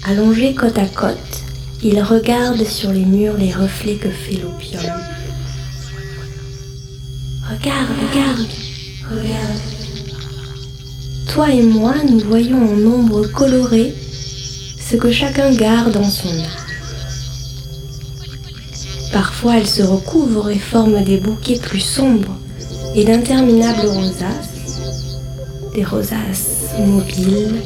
Allongés côte à côte, ils regardent sur les murs les reflets que fait l'opium. Regarde, regarde, regarde. Toi et moi, nous voyons en ombre colorée ce que chacun garde en son âme. Parfois, elles se recouvrent et forment des bouquets plus sombres et d'interminables rosaces, des rosaces mobiles,